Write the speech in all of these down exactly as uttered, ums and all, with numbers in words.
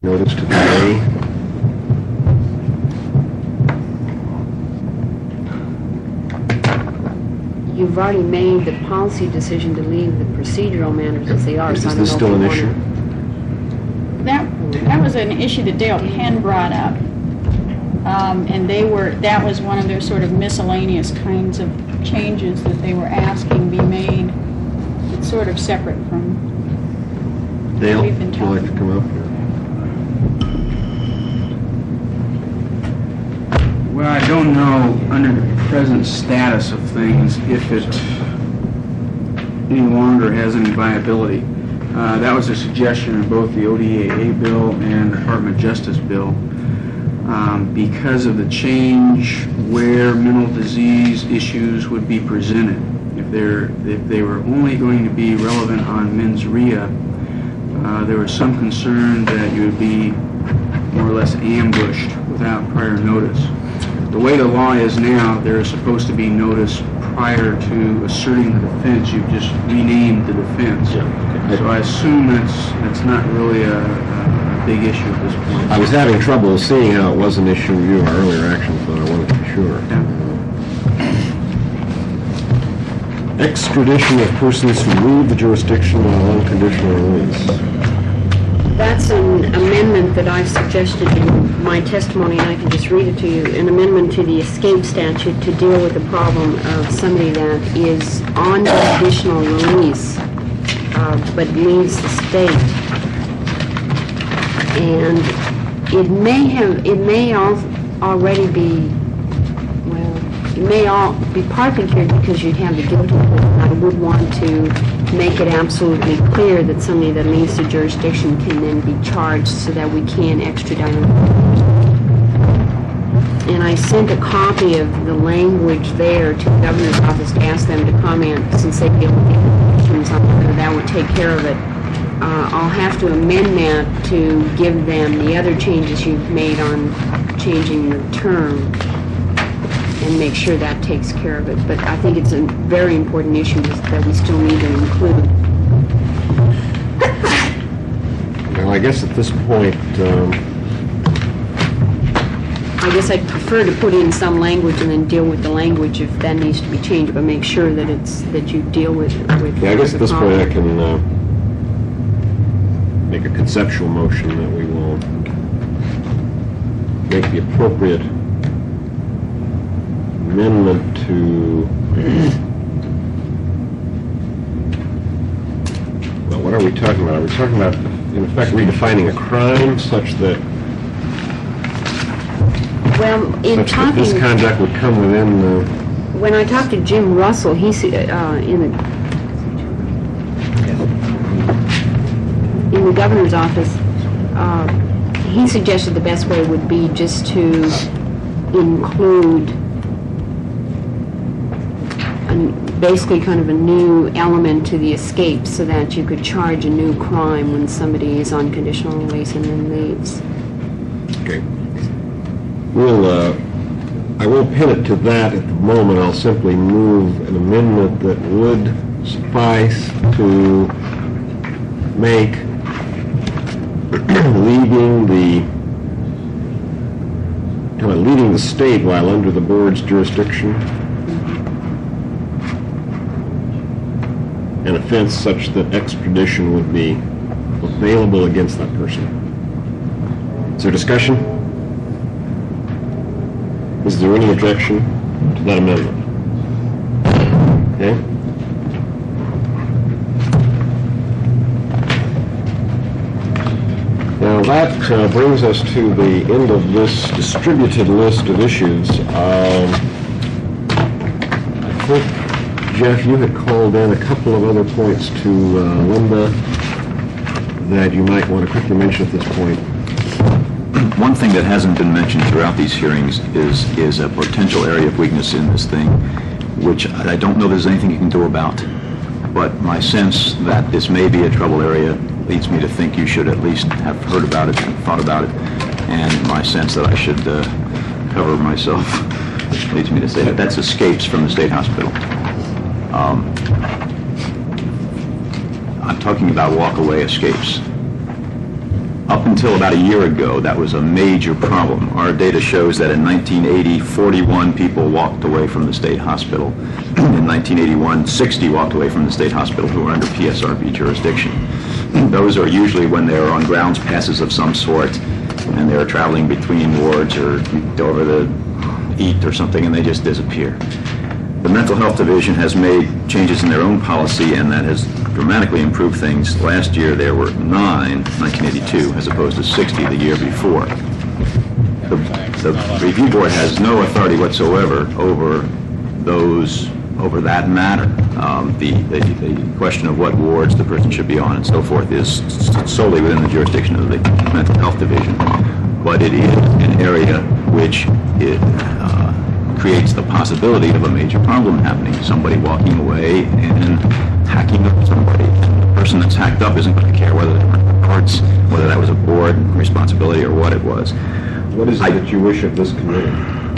notice to delay. You've already made the policy decision to leave the procedural matters as they are. Is so I don't this know still if an you issue? wanna- That, that was an issue that Dale Penn brought up. Um, and they were, that was one of their sort of miscellaneous kinds of changes that they were asking be made. It's sort of separate from, Dale, We've been would you like to talking. come up? Well, I don't know, under the present status of things, if it any longer has any viability. Uh, that was a suggestion in both the O D A A bill and the Department of Justice bill. Um, because of the change where mental disease issues would be presented. If they're if they were only going to be relevant on mens rea, uh, there was some concern that you would be more or less ambushed without prior notice. The way the law is now, there is supposed to be notice prior to asserting the defense. You've just renamed the defense. Yeah. So I assume that's that's not really a, a big issue at this point. I was having trouble seeing how it was an issue in our earlier actions, but I wanted to be sure. Yeah. Extradition of persons who leave the jurisdiction while on conditional release. That's an amendment that I've suggested in my testimony, and I can just read it to you. An amendment to the escape statute to deal with the problem of somebody that is on conditional release uh, but leaves the state. And it may have, it may al already be, well, it may all be partly cured because you'd have the guilty plea. I would want to make it absolutely clear that somebody that leaves the jurisdiction can then be charged so that we can extradite them. And I sent a copy of the language there to the governor's office to ask them to comment, since they deal with the questions on whether that would take care of it. Uh, I'll have to amend that to give them the other changes you've made on changing the term and make sure that takes care of it. But I think it's a very important issue that we still need to include. Well, I guess at this point, um, I guess I'd prefer to put in some language and then deal with the language if that needs to be changed, but make sure that it's, that you deal with, with yeah, I guess the at this point I problem. can uh, make a conceptual motion that we will make the appropriate amendment to well, what are we talking about? Are we talking about, in effect, redefining a crime such that Well, in such that this talking, conduct would come within the... when I talked to Jim Russell, he said, uh, in the, in the governor's office, uh, he suggested the best way would be just to include an, basically kind of a new element to the escape so that you could charge a new crime when somebody is on conditional release and then leaves. Okay. We'll, uh, I won't pin it to that at the moment. I'll simply move an amendment that would suffice to make leaving the, kind of leaving the state while under the board's jurisdiction an offense such that extradition would be available against that person. Is there discussion? Is there any objection to that amendment? Okay. Now that uh, brings us to the end of this distributed list of issues. Um, I think, Jeff, you had called in a couple of other points to uh, Linda that you might want to quickly mention at this point. One thing that hasn't been mentioned throughout these hearings is is a potential area of weakness in this thing, which I don't know there's anything you can do about. But my sense that this may be a trouble area leads me to think you should at least have heard about it and thought about it. And my sense that I should uh, cover myself leads me to say that that's escapes from the state hospital. Um, I'm talking about walk-away escapes. Up until about a year ago, that was a major problem. Our data shows that in nineteen eighty, forty-one people walked away from the state hospital. In nineteen eighty-one, sixty walked away from the state hospital who were under P S R B jurisdiction. Those are usually when they're on grounds passes of some sort, and they're traveling between wards or over the eat or something, and they just disappear. The Mental Health Division has made changes in their own policy, and that has dramatically improved things. Last year, there were nine, nineteen eighty-two, as opposed to sixty the year before. The, the review board has no authority whatsoever over those, over that matter. Um, the, the, the question of what wards the person should be on and so forth is solely within the jurisdiction of the Mental Health Division. But it is an area which it, uh, creates the possibility of a major problem happening. Somebody walking away and hacking up somebody. And the person that's hacked up isn't going to care whether they were parts, whether that was a board responsibility or what it was. What is it I, that you wish of this committee?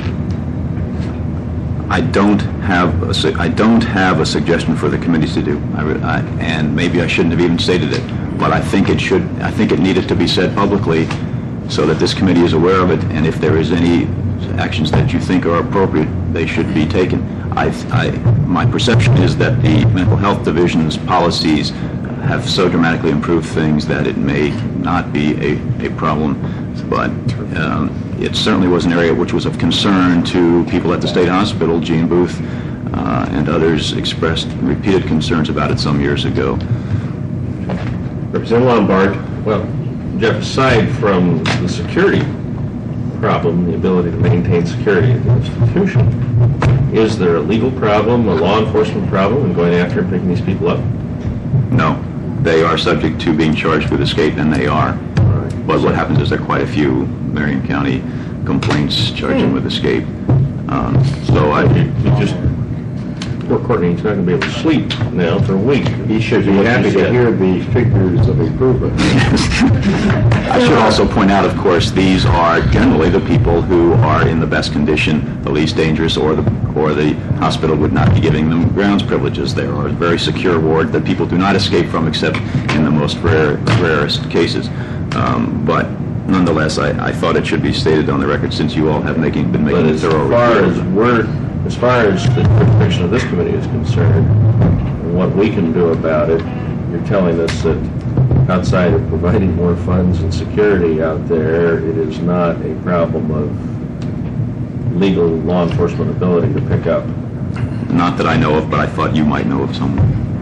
I don't have a, su- I don't have a suggestion for the committees to do, I, re- I, and maybe I shouldn't have even stated it. But I think it should. I think it needed to be said publicly, so that this committee is aware of it. And if there is any actions that you think are appropriate, they should be taken. I, I, my perception is that the Mental Health Division's policies have so dramatically improved things that it may not be a, a problem, but um, it certainly was an area which was of concern to people at the state hospital. Gene Booth uh, and others expressed repeated concerns about it some years ago. Representative Lombard. Well, Jeff, aside from the security problem, the ability to maintain security at the institution, is there a legal problem, a law enforcement problem in going after and picking these people up? No, they are subject to being charged with escape, and they are. Right. But what happens is there are quite a few Marion County complaints charging with escape. Um, so I, You you just, poor Courtney, he's not going to be able to sleep now for a week. He should be What you happy to said. hear the figures of improvement. I should also point out, of course, these are generally the people who are in the best condition, the least dangerous, or the or the hospital would not be giving them grounds privileges. There are a very secure ward that people do not escape from except in the most rare, rarest cases. Um, but nonetheless, I, I thought it should be stated on the record, since you all have making been But making a as thorough far review. as we're, as far as the jurisdiction of this committee is concerned, and what we can do about it, you're telling us that outside of providing more funds and security out there, it is not a problem of legal law enforcement ability to pick up. Not that I know of, but I thought you might know of someone.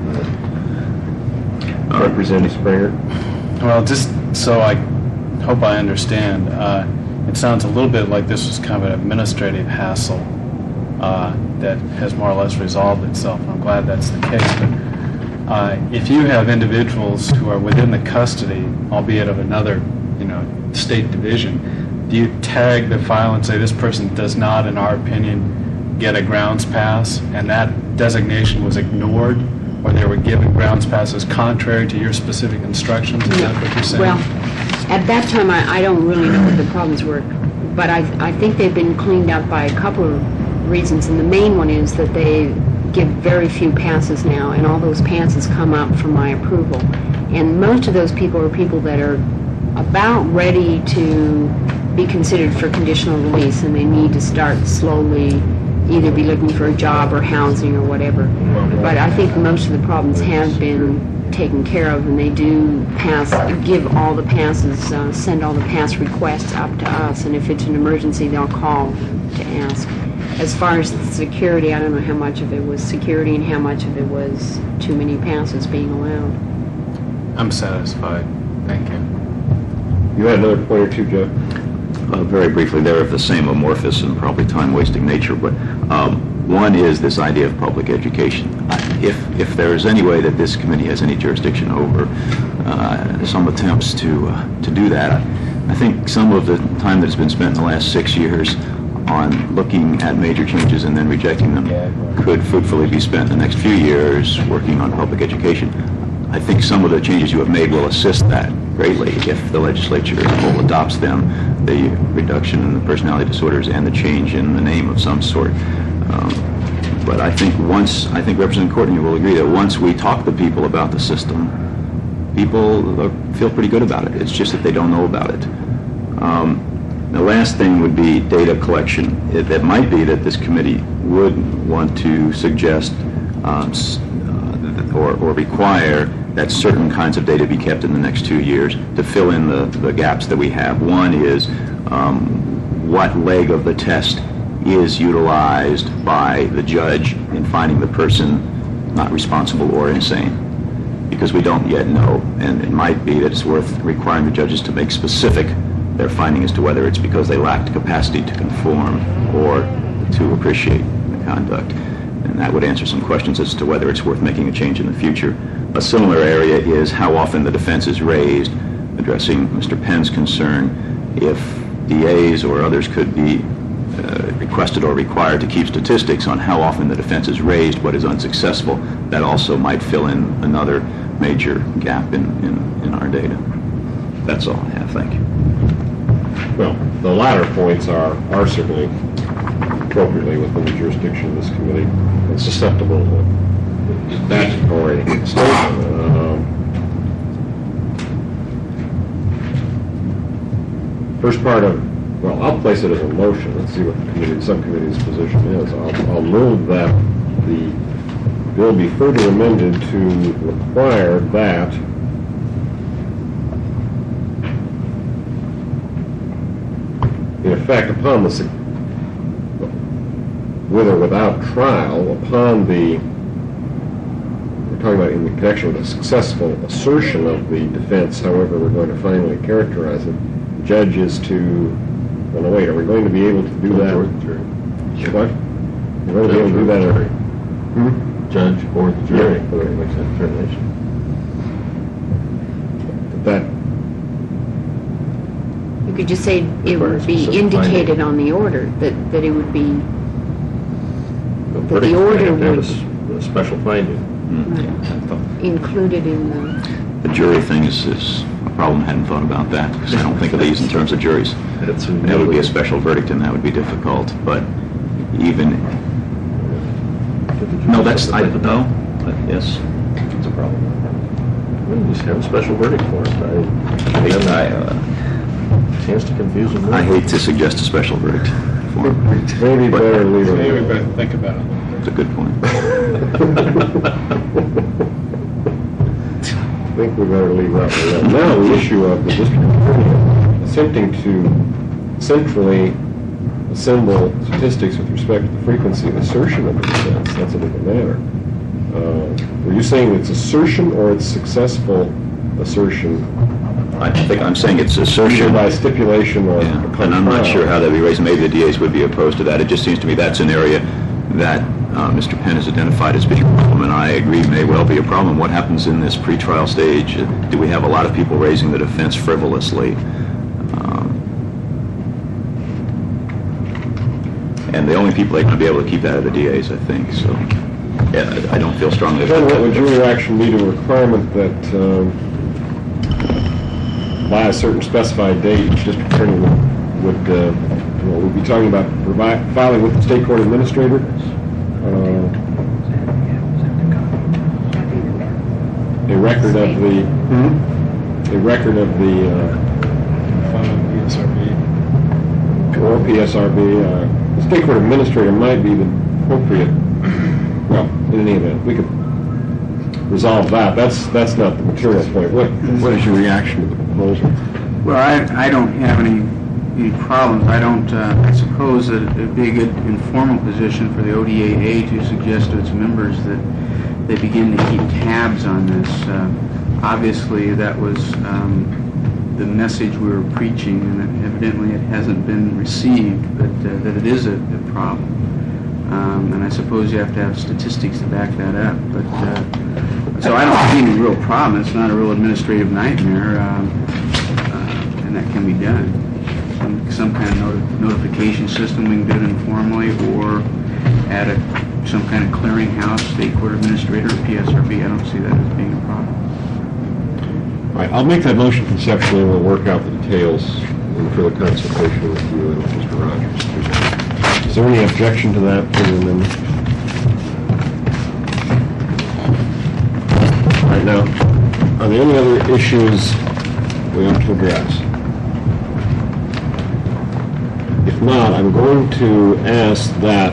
Uh, Representative Springer? Well, just so I hope I understand, uh, it sounds a little bit like this was kind of an administrative hassle uh, that has more or less resolved itself. I'm glad that's the case. But uh, if you have individuals who are within the custody, albeit of another, you know, state division, do you tag the file and say this person does not, in our opinion, get a grounds pass, and that designation was ignored, or they were given grounds passes contrary to your specific instructions? Is that what you're saying? Well, at that time, I, I don't really know what the problems were, but I, I think they've been cleaned up by a couple of reasons, and the main one is that they give very few passes now, and all those passes come up for my approval. And most of those people are people that are about ready to be considered for conditional release, and they need to start slowly either be looking for a job or housing or whatever. But I think most of the problems have been taken care of, and they do pass, give all the passes, uh, send all the pass requests up to us, and if it's an emergency, they'll call to ask. As far as the security, I don't know how much of it was security and how much of it was too many passes being allowed. I'm satisfied. Thank you. You had another point or two, Jeff? Uh, very briefly, they're of the same amorphous and probably time-wasting nature, but um, one is this idea of public education. Uh, If if there is any way that this committee has any jurisdiction over uh, some attempts to uh, to do that, I think some of the time that has been spent in the last six years on looking at major changes and then rejecting them could fruitfully be spent the next few years working on public education. I think some of the changes you have made will assist that greatly if the legislature as a whole adopts them, the reduction in the personality disorders and the change in the name of some sort. Um, but I think once, I think Representative Courtney will agree that once we talk to people about the system, people uh, feel pretty good about it. It's just that they don't know about it. Um, The last thing would be data collection. It it might be that this committee would want to suggest um, s- uh, or or require that certain kinds of data be kept in the next two years to fill in the the gaps that we have. One is um, what leg of the test is utilized by the judge in finding the person not responsible or insane, because we don't yet know, and it might be that it's worth requiring the judges to make specific their finding as to whether it's because they lacked capacity to conform or to appreciate the conduct. And that would answer some questions as to whether it's worth making a change in the future. A similar area is how often the defense is raised, addressing Mister Penn's concern, if D As or others could be uh, requested or required to keep statistics on how often the defense is raised, what is unsuccessful. That also might fill in another major gap in, in, in our data. That's all I have. Thank you. Well, the latter points are, are certainly appropriately within the jurisdiction of this committee and susceptible to statutory statement. Um, First part of, well, I'll place it as a motion. Let's see what the committee, subcommittee's position is. I'll, I'll move that the bill be further amended to require that in effect, upon the, su- with or without trial, upon the, we're talking about in the connection with a successful assertion of the defense, however we're going to finally characterize it, the judge is to, well, no, wait, are we going to be able to do that? Or the jury. What? We're going to be able to do that? Jury. Hmm? Judge or the jury, Yeah. whether it makes that determination. That, You could just say it Requires would be specific indicated finding. on the order, that, that it would be, The the verdict order might have to have a would- s- a special finding. included in the, The jury thing is, is a problem. I hadn't thought about that, because I don't think of these in terms of juries. That's That would be a special verdict, and that would be difficult, but even, no, that's, I, no, but yes, it's a problem. Well, Just have a special verdict for it. I, I, then I, I, uh, chance to confuse them. I hate to suggest a special verdict form. maybe But- better leave it. Maybe we better think about it. It's a good point. I think we better leave that one. Now, the issue of the district attorney attempting to centrally assemble statistics with respect to the frequency of assertion of the defense, that's a different matter. Uh, Were you saying it's assertion or it's successful assertion? I think, I'm saying it's Either assertion. by stipulation or Yeah, upon and I'm not trial? sure how that'd be raised. Maybe the D As would be opposed to that. It just seems to me that's an area that uh, Mister Penn has identified as being a problem, and I agree may well be a problem. What happens in this pretrial stage? Do we have a lot of people raising the defense frivolously? Um, And the only people that are going to be able to keep that are the D As, I think, so, yeah, I I don't feel strongly Then about what would that. your reaction be to a requirement that um, by a certain specified date, each district attorney would, would, uh, you know, we'd be talking about provi- filing with the state court administrator? uh, A record of the, a record of the, uh, P S R B. or P S R B, uh, the state court administrator might be the appropriate, well, in any event, we could resolve that. That's, that's not the material point. What, what is your reaction to the proposal? Well, I, I don't have any, any problems. I don't, uh, I suppose that it'd be a good informal position for the O D A A to suggest to its members that they begin to keep tabs on this. Uh, Obviously, that was um, the message we were preaching, and evidently it hasn't been received, but uh, that it is a, a problem. Um, and I suppose you have to have statistics to back that up. But uh, so I don't see any real problem. It's not a real administrative nightmare, um, uh, and that can be done. Some, some kind of noti- notification system, we can do it informally, or at a, some kind of clearinghouse, state court administrator, or P S R B. I don't see that as being a problem. All right, I'll make that motion conceptually, and we'll work out the details in further consultation with you and Mister Rogers. Is there any objection to that for the amendment? All right, now, are there any other issues we ought to address? If not, I'm going to ask that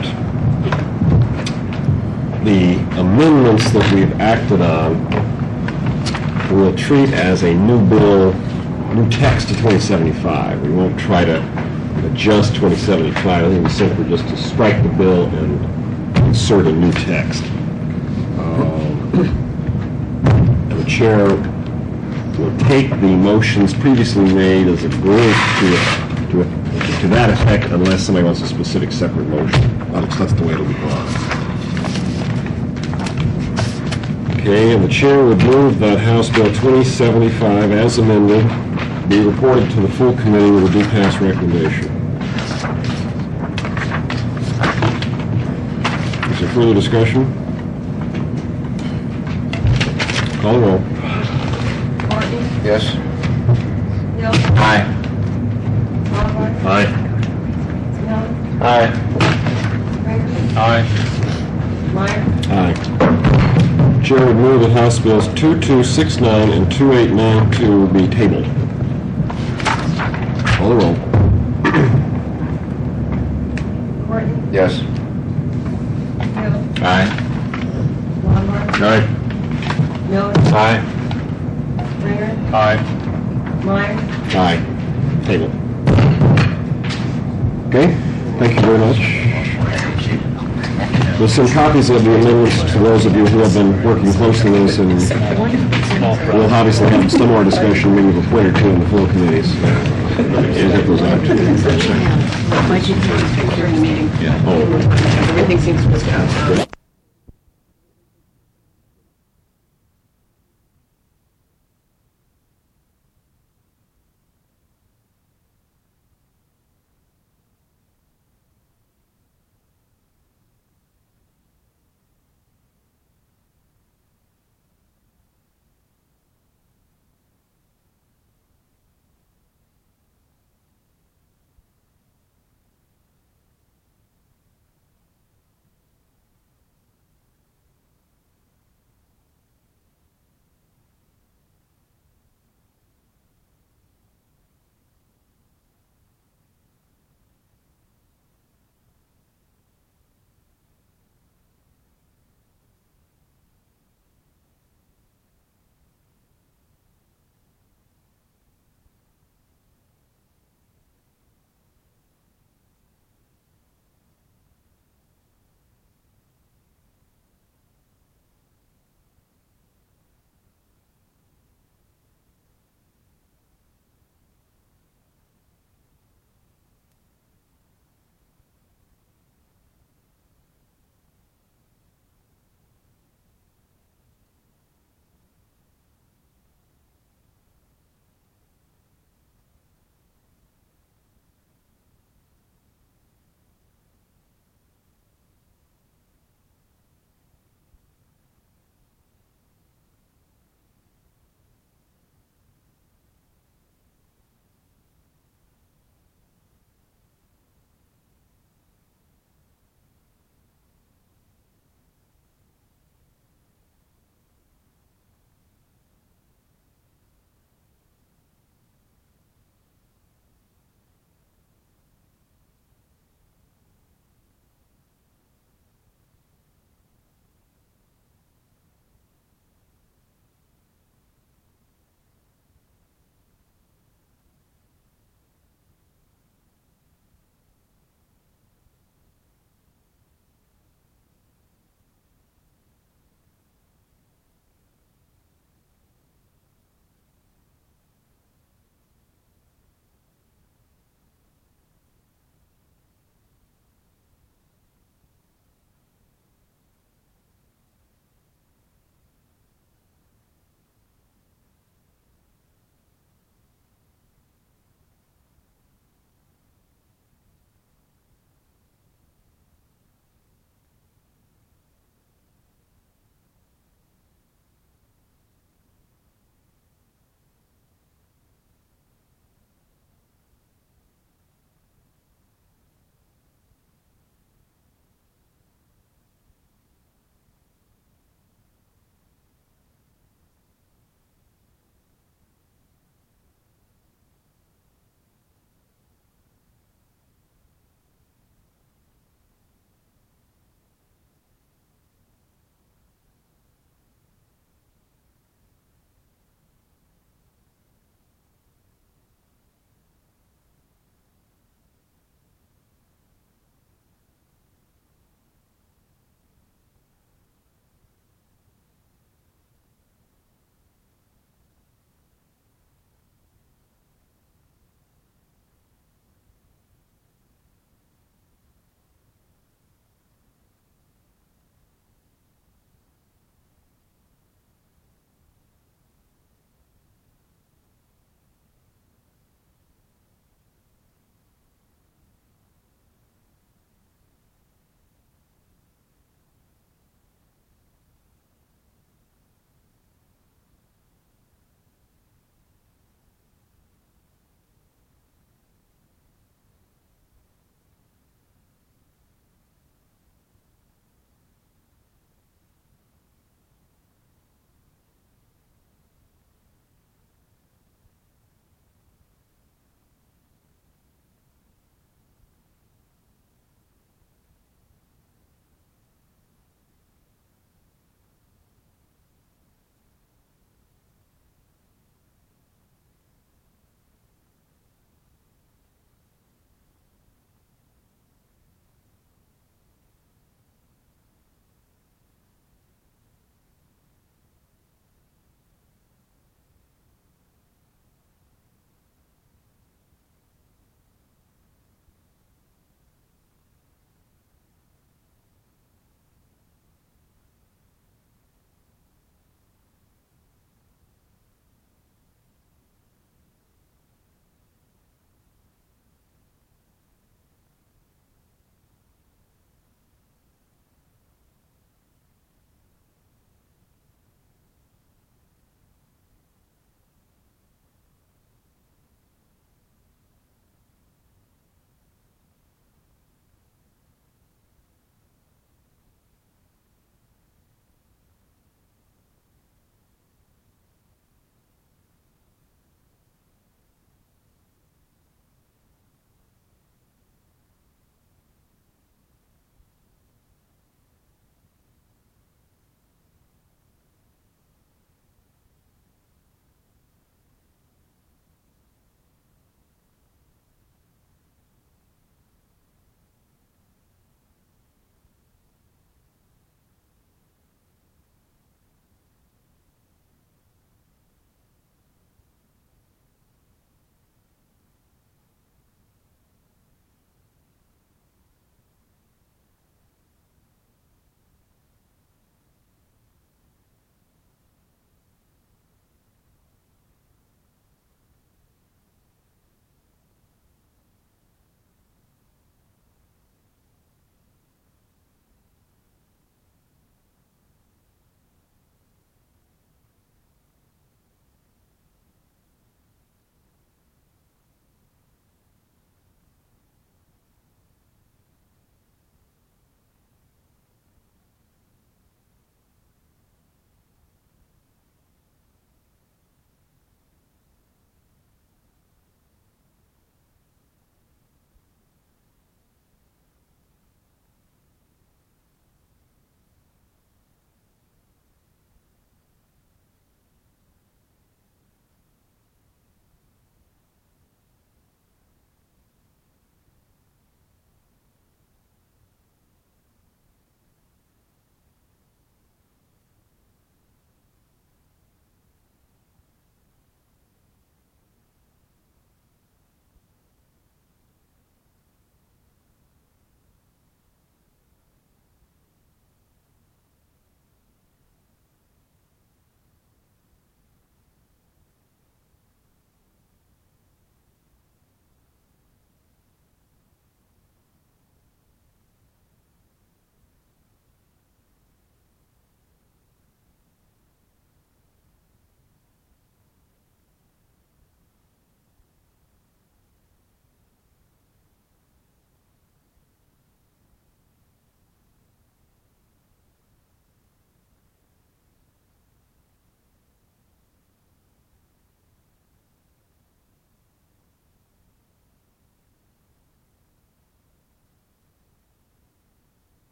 the amendments that we've acted on we'll treat as a new bill, new text to twenty seventy-five. We won't try to adjust twenty seventy-five. I think we simply just to strike the bill and insert a new text. Um, and the chair will take the motions previously made as a group to, to, to that effect unless somebody wants a specific separate motion. That's that's the way it'll be gone. Okay, and the chair would move that House Bill twenty seventy-five as amended be reported to the full committee with a due pass recommendation. Is there further discussion? Call the roll. Martin? Yes. Hill? Aye. Barnhart? Aye. Snow? Aye. Rager? Aye. Meyer? Aye. Chair would move that House Bills two two six nine and two eight nine two be tabled. Call the roll. Martin? Yes. Hill? Aye. Barnhart? Aye. Miller? Aye. Rager? Aye. Meyer? Aye. Table. Okay, thank you very much. We'll send copies of the amendments to those of you who have been working closely on this, and we'll obviously have some more discussion, maybe a point or two in the full committees. We'll get those out to you. Budget hearing during the meeting. Oh. Everything seems to go.